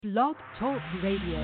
Blog Talk Radio.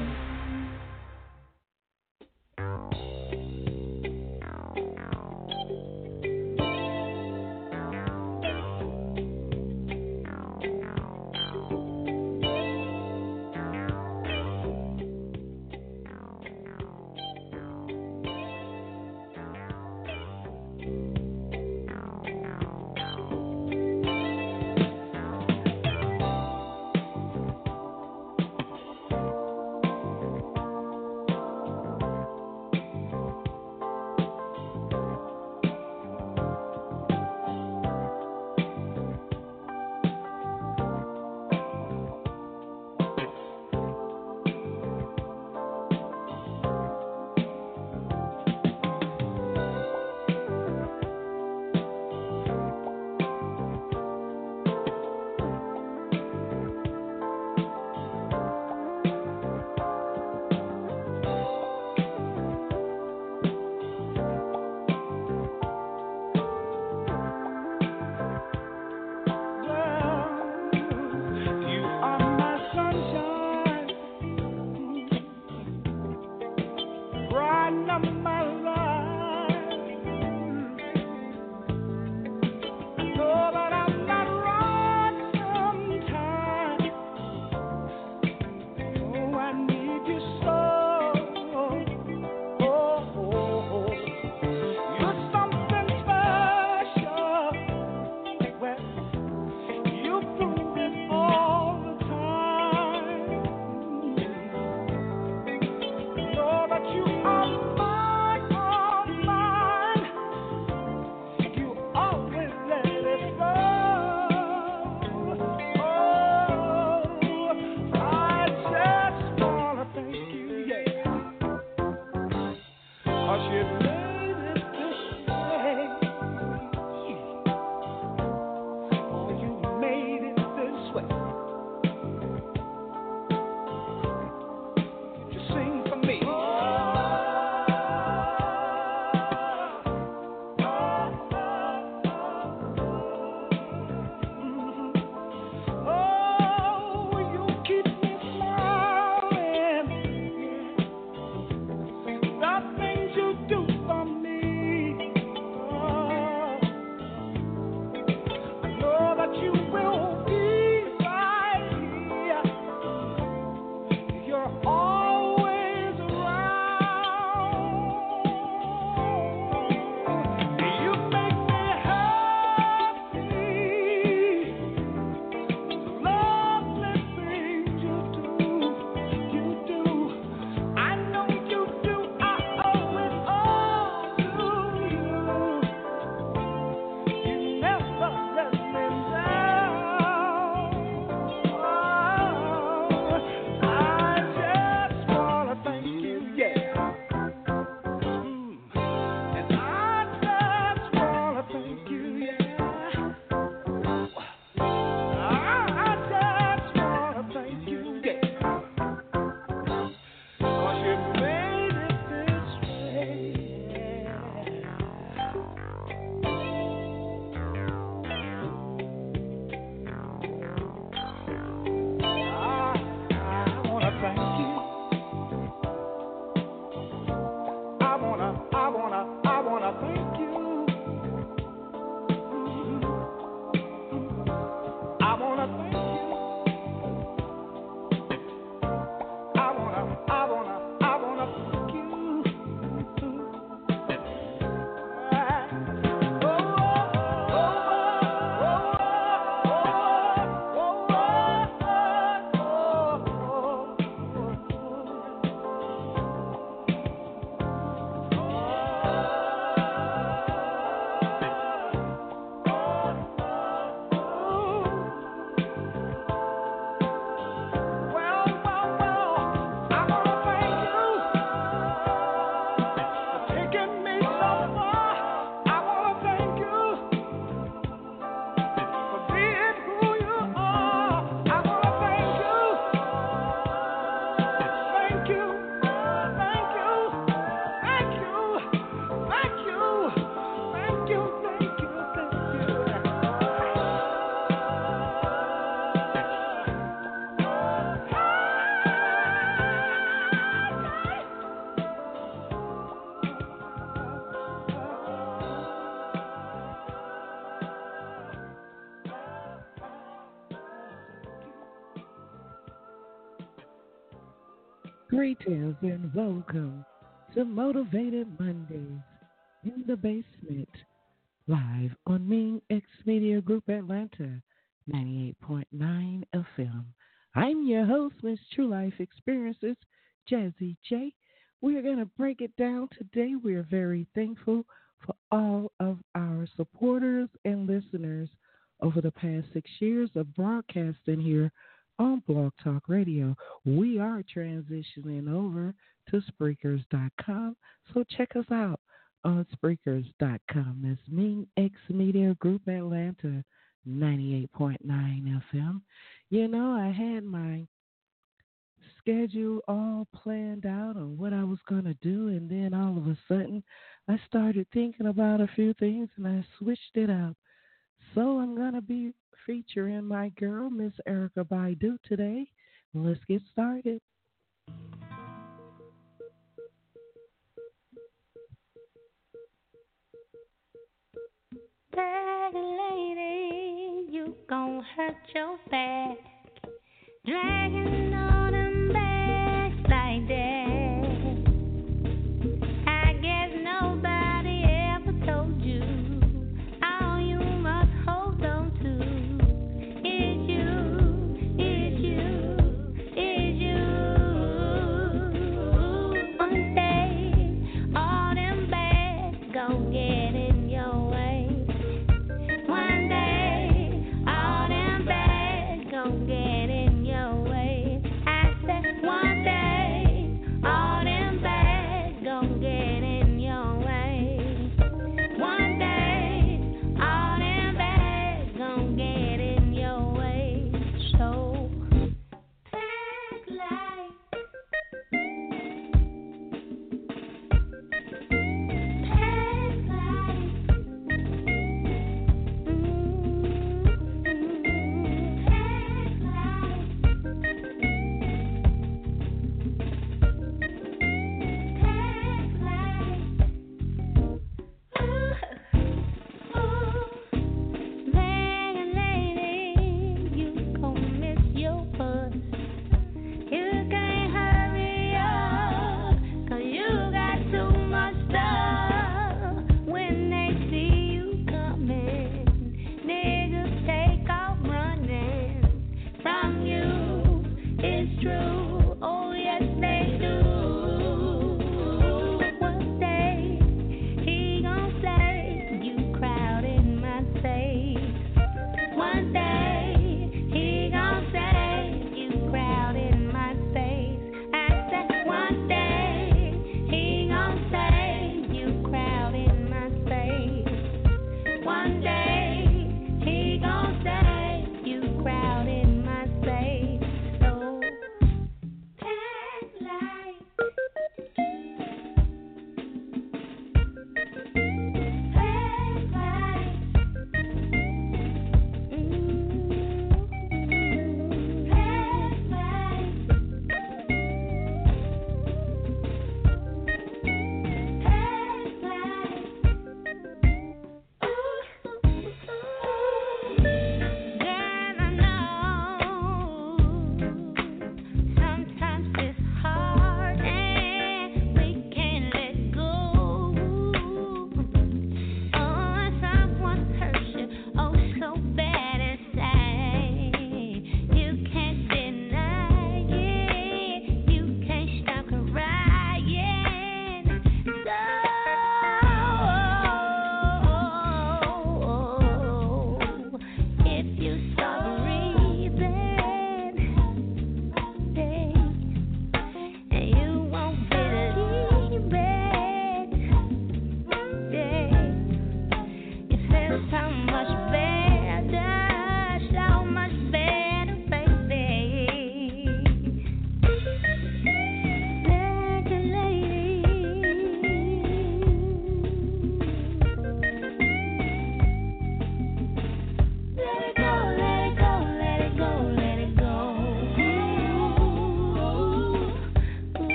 Greetings and welcome to Motivated Mondays in the Basement, live on Ming X Media Group Atlanta, 98.9 FM. I'm your host, Miss True Life Experiences, Jazzy J. We're going to break it down today. We're very thankful for all of our supporters and listeners over the past 6 years of broadcasting here on Blog Talk Radio. We are transitioning over to Spreakers.com, so check us out on Spreakers.com. That's Ming X Media Group Atlanta, 98.9 FM. You know, I had my schedule all planned out on what I was going to do, and then all of a sudden I started thinking about a few things and I switched it up. So I'm going to be featuring my girl, Miss Erykah Badu, today. Let's get started. Dirty lady, you gon' hurt your back, dragging all them bags like that. I guess nobody ever told you all you must hold on to is you, is you, is you. One day, all them bags gon' get in your way. One day, all them bags gon' get in your way.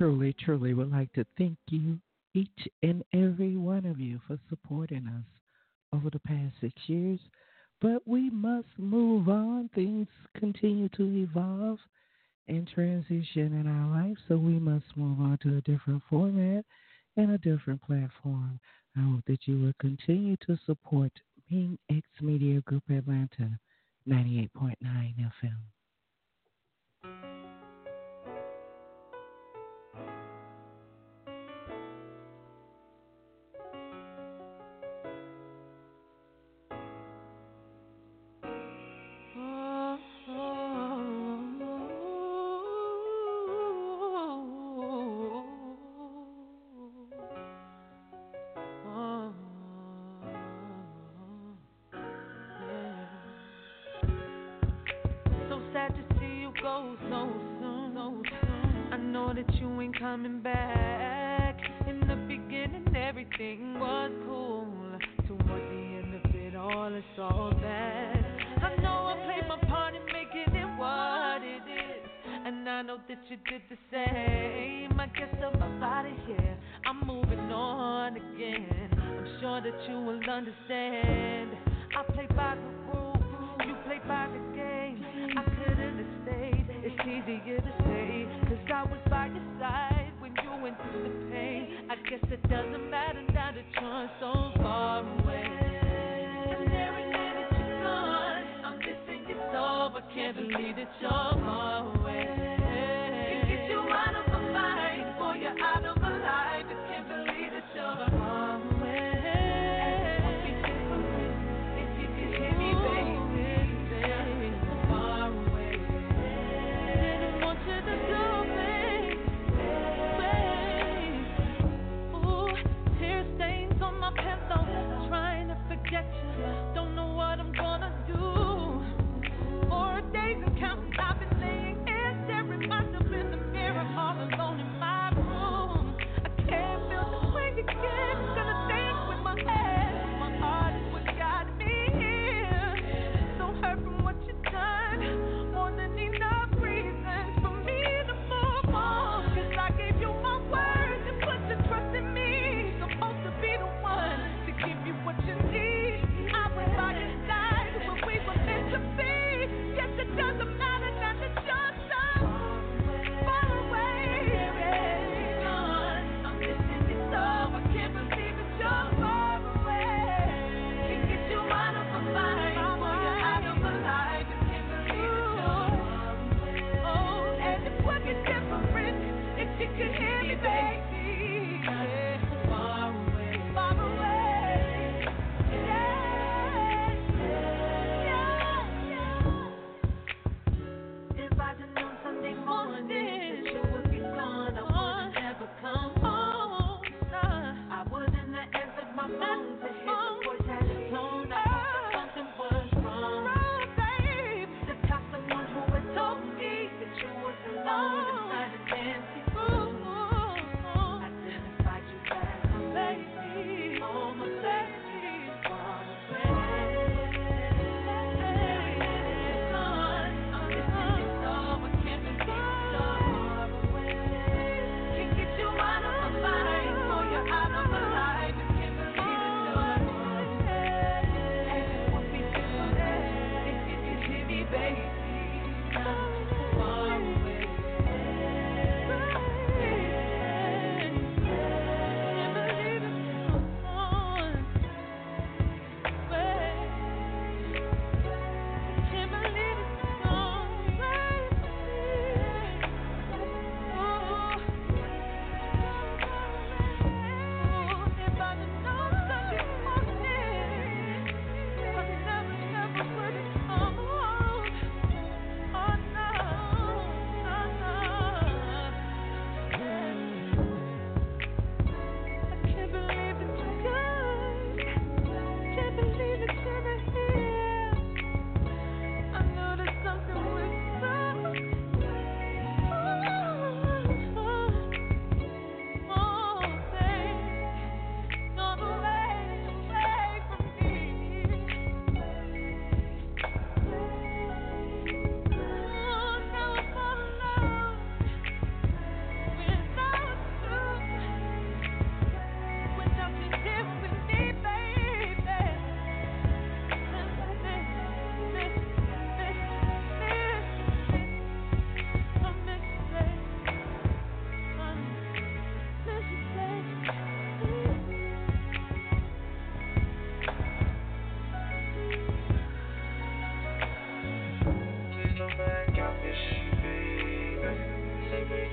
truly, truly would like to thank you, each and every one of you, for supporting us over the past 6 years. But we must move on. Things continue to evolve and transition in our life, so we must move on to a different format and a different platform. I hope that you will continue to support Ming X Media Group Atlanta, 98.9 FM.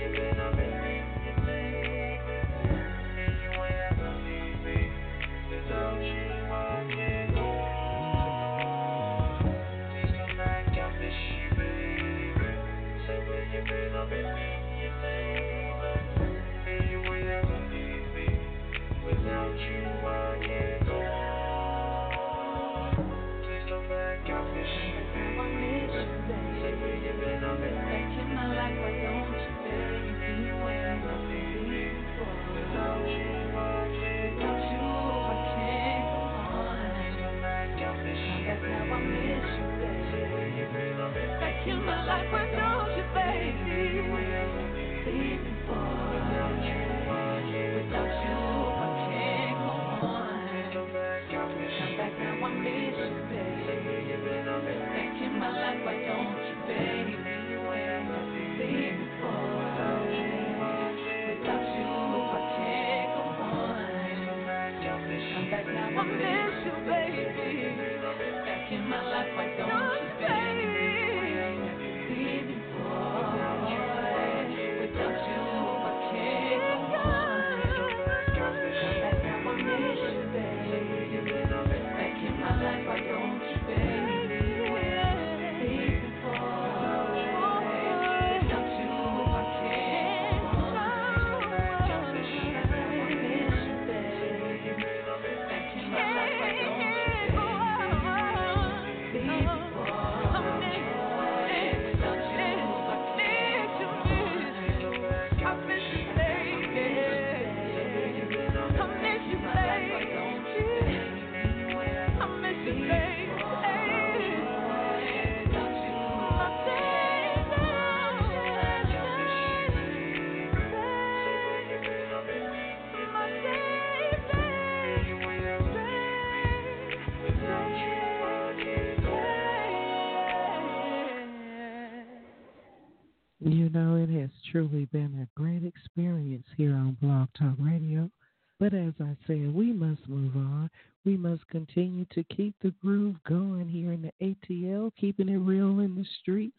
You know, it has truly been a great experience here on Blog Talk Radio. But as I said, we must move on. We must continue to keep the groove going here in the ATL, keeping it real in the streets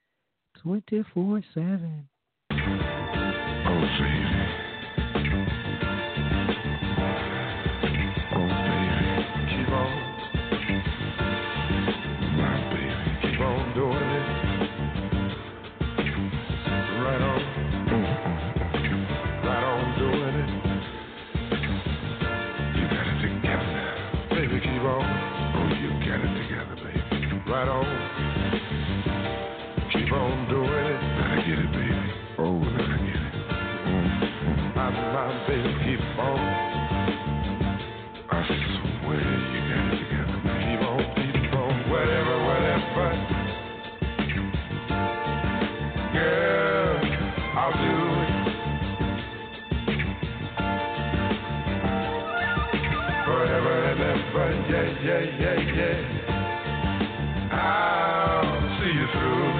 24/7. Oh, baby. Oh, baby. Keep on. My baby. Keep on doing it. Right on. Right on doing it. You got it together now. Baby, keep on. Oh, you got it together, baby. Right on. Keep on doing it. Gotta get it, baby. Oh, gotta get it. My baby, keep on. I swear you got it together. Keep on. Whatever. Girl, I'll do it. Forever and ever, yeah. I'll see you through.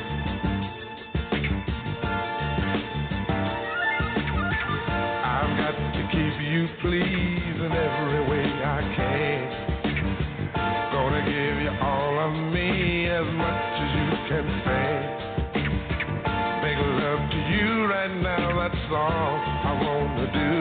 I've got to keep you pleased in every way I can. Gonna give you all of me as much as you can stand. Make love to you right now, that's all I wanna do.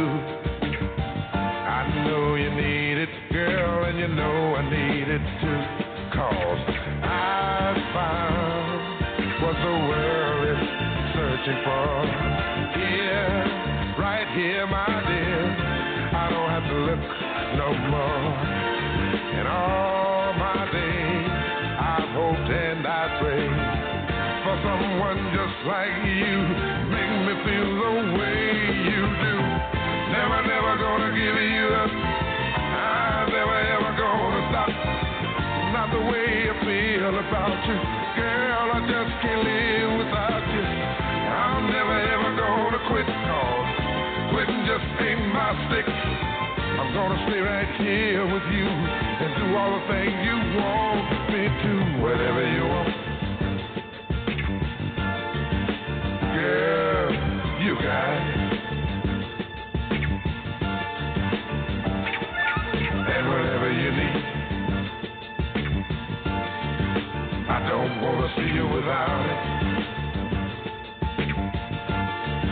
I know you need it, girl, and you know I need it too. 'Cause I found what the world is searching for. Here, right here, my dear, I don't have to look no more. In all my days, I've hoped and I prayed for someone just like you. Make me feel the way you do. Never gonna give you up. I'm never ever gonna stop. Not the way I feel about you. Girl, I just can't live without you. I'm never ever gonna quit, 'cause quitting just ain't my stick. I'm gonna stay right here with you and do all the things you want me to. Whatever you want. Girl, you got it. And whatever you need, I don't want to see you without it.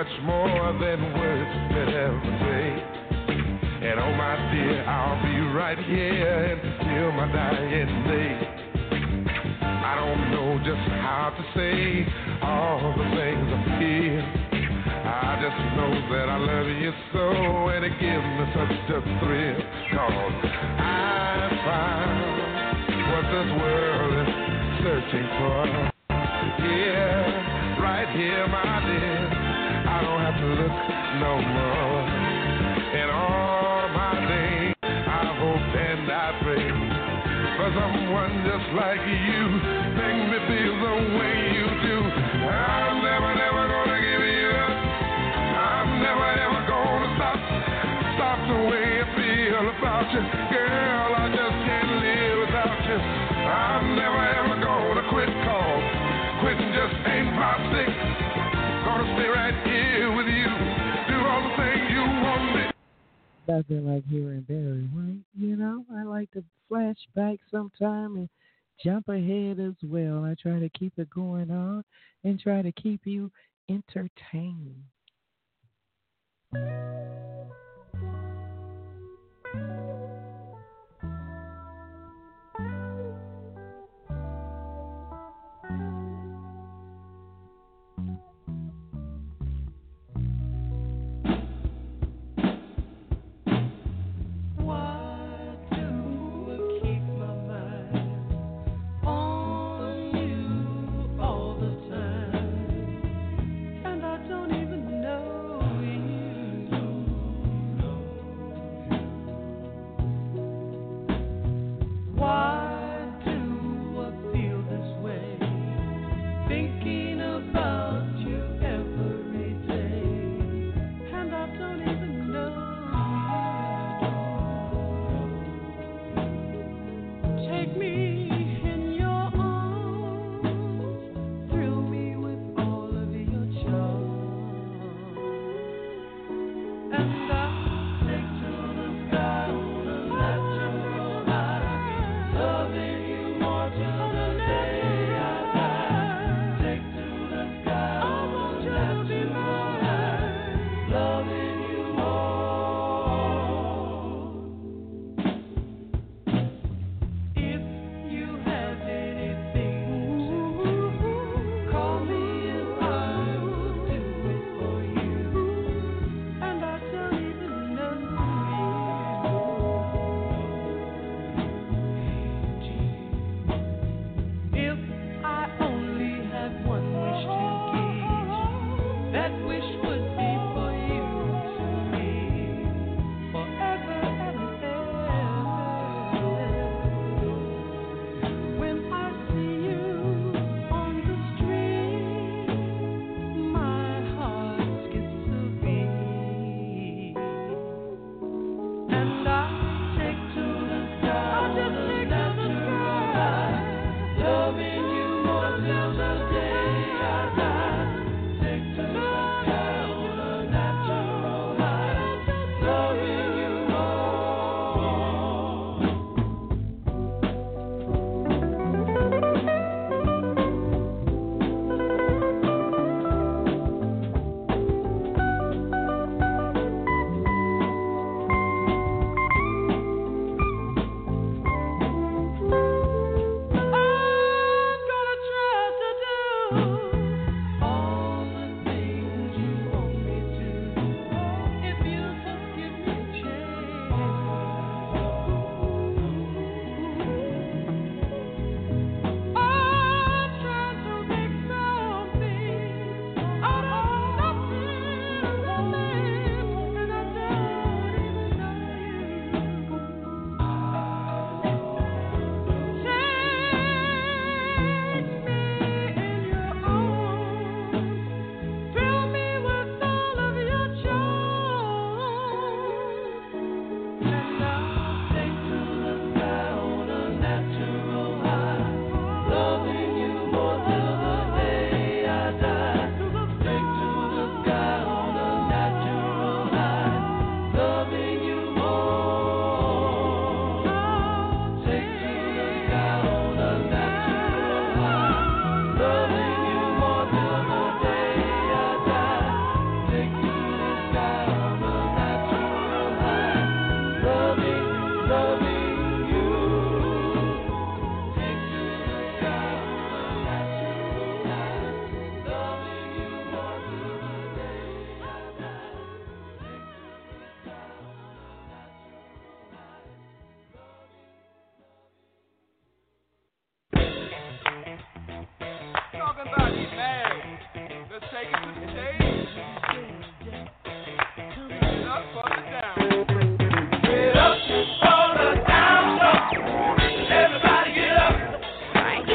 much more than words could ever say. And oh my dear, I'll be right here until my dying day. I don't know just how to say all the things I feel. I just know that I love you so, and it gives me such a thrill. 'Cause I found what this world is searching for. Yeah, right here, my dear. I don't have to look no more. In all my days, I hope and I pray for someone just like you. Make me feel the way you do. I'm never gonna give you up. I'm never ever gonna stop the way I feel about you. Girl, I just can't live without you. I'm never ever gonna quit, 'cause quitting just ain't my stick. Gonna stay right here with you. Do all the things you want me. Nothing like hearing Barry White. You know, I like to flash back sometime and jump ahead as well. I try to keep it going on and try to keep you entertained.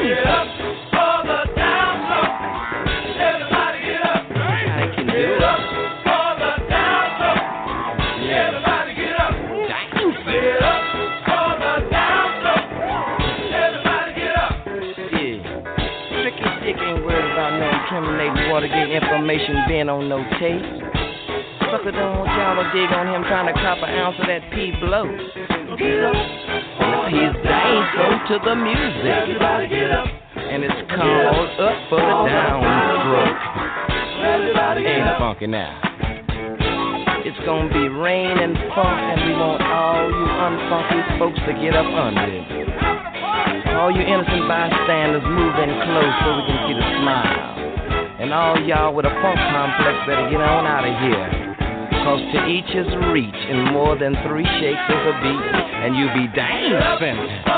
Watergate information being on no tape. Sucker don't want y'all to dig on him trying to cop an ounce of that P blow. And the P's dancing to the music. And it's called Up for the Downstroke. Ain't funky now. It's gonna be rain and funk, and we want all you unfunky folks to get up under it. All you innocent bystanders move in close so we can see the smile. And all y'all with a funk complex better get on out of here. Cause to each his reach, and more than 3 shakes is a beat, and you be dancing.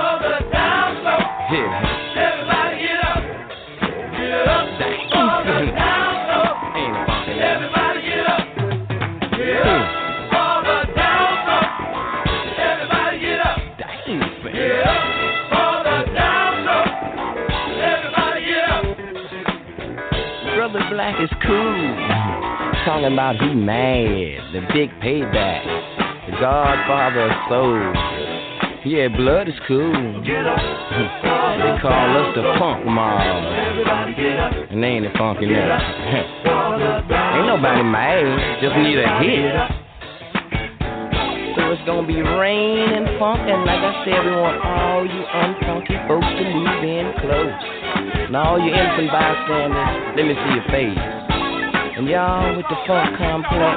Here. Everybody get up. Get up. Dancing. Ain't funky now. Everybody get up. Get up. For the down low. Everybody get up. Dancing. Get up. For the down low. Everybody get up. Brother Black is cool, talking about he mad, the big payback, the Godfather of soul. Yeah, blood is cool. They call us the Funk Mob, and they ain't funky now. Ain't nobody mad, just need a hit. So it's gonna be rain and funk, and like I said, we want all you unfunky folks to move in close. And all you innocent bystanders, let me see your face. And y'all with the funk complex,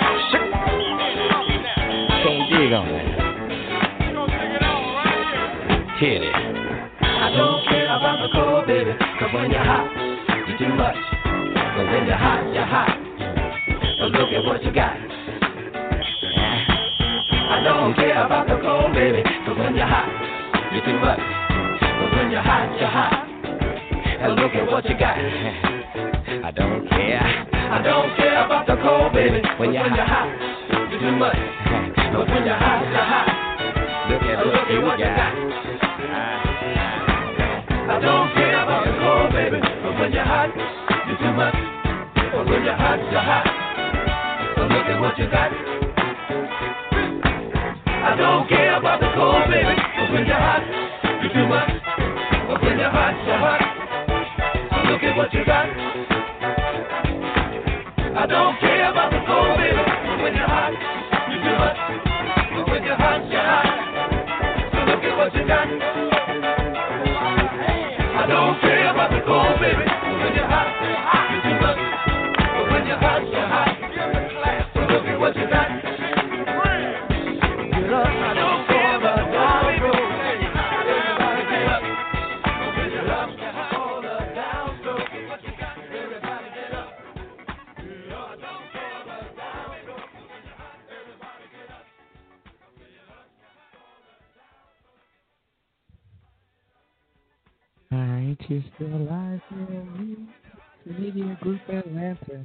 can't dig on that. Hit it. I don't care about the cold, baby, cause when you're hot, you're too much. But when you're hot, you're hot. But look at what you got. I don't care about the cold, baby, cause when you're hot, you're too much. But when you're hot, you're hot. And look at what you got. I don't care. I don't care about the cold, baby. When you're hot, you're too much. But when you're hot, you're hot. Look at what you got. I don't care about the cold, baby. But when you're hot, you're too much. But when you're hot, you're hot. So look at what you got. I don't care about the cold, baby. But when you're hot, you're too much. But when you're hot, you're hot. Look at what you got. I don't care about the cold, baby. When you're hot, you're too much. But when you're hot, you're hot. So look at what you got. I don't care about the cold, baby. When you're hot, you're too much. But when you're hot, you're hot. So look at what you got. I don't care about the cold, baby. Everybody get up. When you're up, you're hot. All right, you're still alive here in Media Group Atlanta.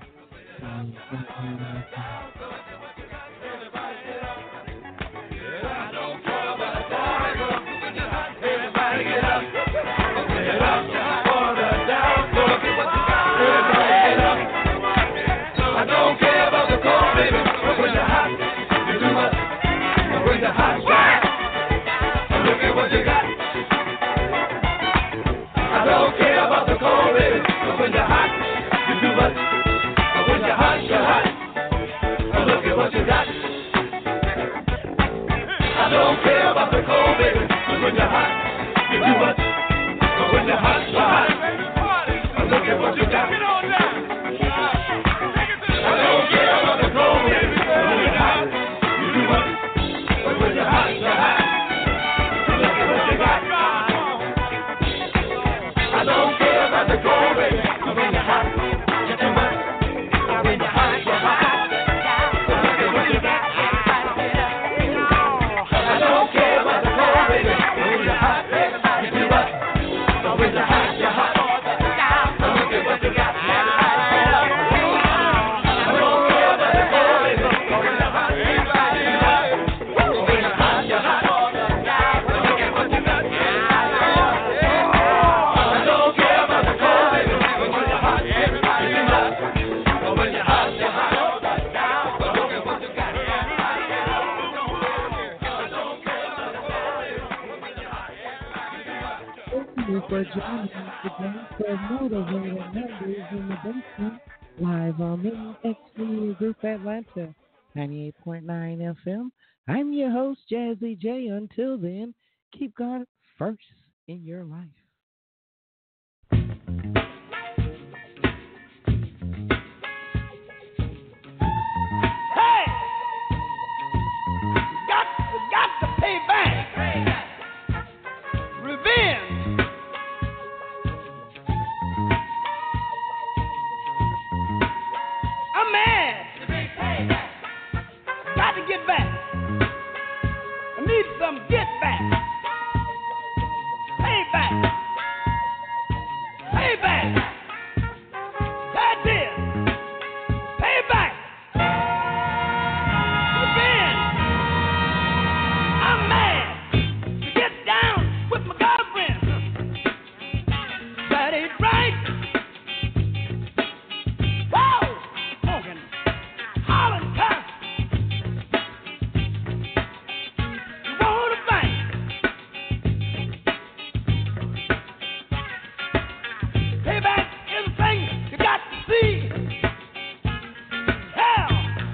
With the for joining today for Motivated Mondays in the Basement, live on the X Group Atlanta, 98.9 FM. I'm your host, Jazzy J. Until then, keep God first in your life. Hey! Got to pay back. Revenge. I'm mad. Got to get back. I need some get back. Pay back. Pay back. That's it. Pay back. Revenge. I'm mad to get down with my girlfriend. That ain't right. Whoa! Smoking. Hollering, cuss. You wanna fight? Payback is a thing you got to see. Hell,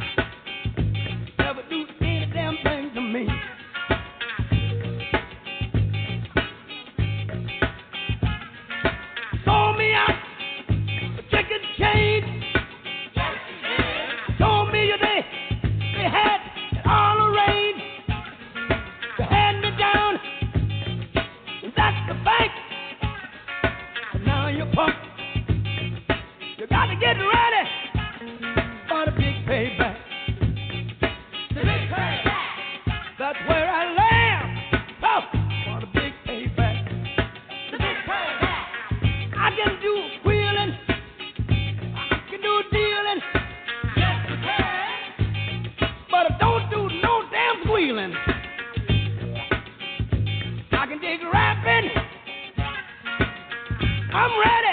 never do any damn thing to me. Sold me out for chicken change. Told me they had it all arranged. They had me down, and that's the fact. And now you're pumped. You got to get ready for the big payback. The big payback. That's where I land. Oh, for the big payback. The big payback. I can do wheeling. I can do dealing. Yes, you can. But I don't do no damn squealing. I can dig rapping. I'm ready.